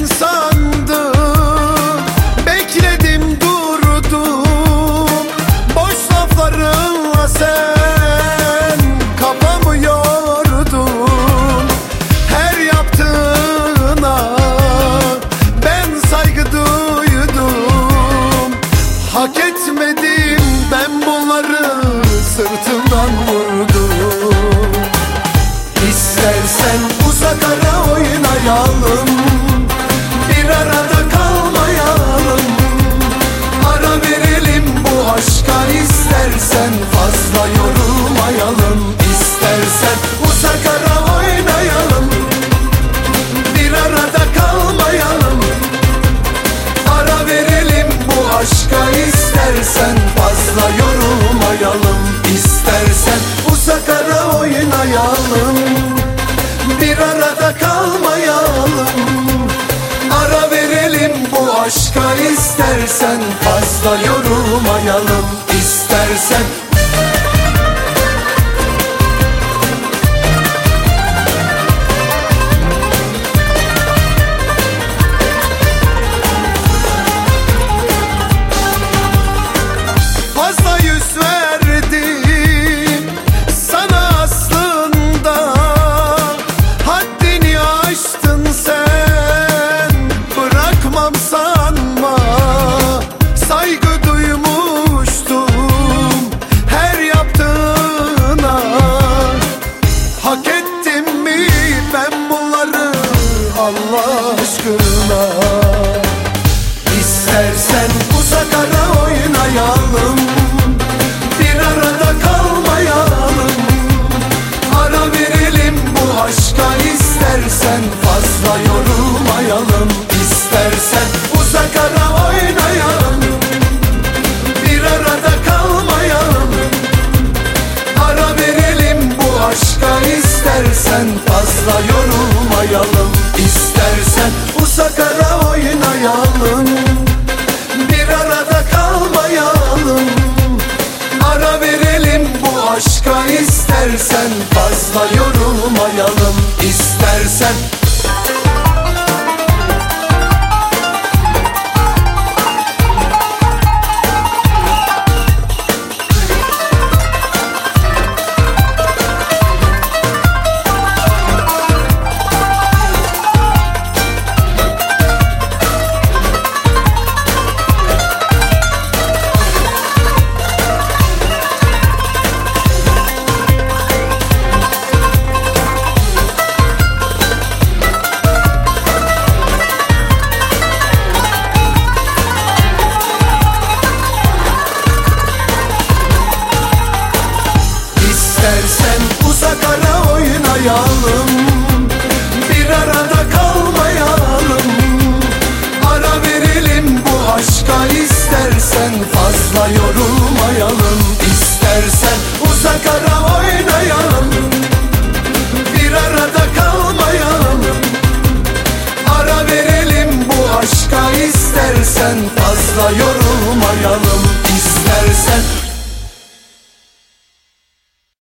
sandım, bekledim durdum. Boş laflarınla sen kafamı yordun. Her yaptığına ben saygı duydum. Hak etmedim ben bunları, sırtımdan vurdum. İstersen uzak ara oynayalım, bir arada kalmayalım. Ara verelim bu aşka, istersen fazla yorulmayalım. İstersen uzak ara oynayalım, bir arada kalmayalım. Ara verelim bu aşka, istersen fazla yorulmayalım. İstersen uzak ara oynayalım, bir arada kalmayalım. Ara verelim bu aşka, istersen fazla yorulmayalım. İstersen fazla yüz verdim sana aslında, haddini aştın sen, bırakmam sanma. Saygı duymuştum her yaptığına. Hak ettim mi ben bunları Allah aşkına? İstersen uzak ara oynayalım, bir arada kalmayalım. Ara verelim bu aşka, istersen fazla yorulmayalım. İstersen uzak ara oynayalım, bir arada kalmayalım. Ara verelim bu aşka, istersen fazla yorulmayalım. İstersen uzak ara oynayalım, bir arada kalmayalım. Ara verelim bu aşka, istersen fazla yorulmayalım. İstersen İstersen uzak ara oynayalım, bir arada kalmayalım. Ara verelim bu aşka, istersen fazla yorulmayalım. İstersen uzak ara oynayalım, bir arada kalmayalım. Ara verelim bu aşka, istersen fazla yorulmayalım. İstersen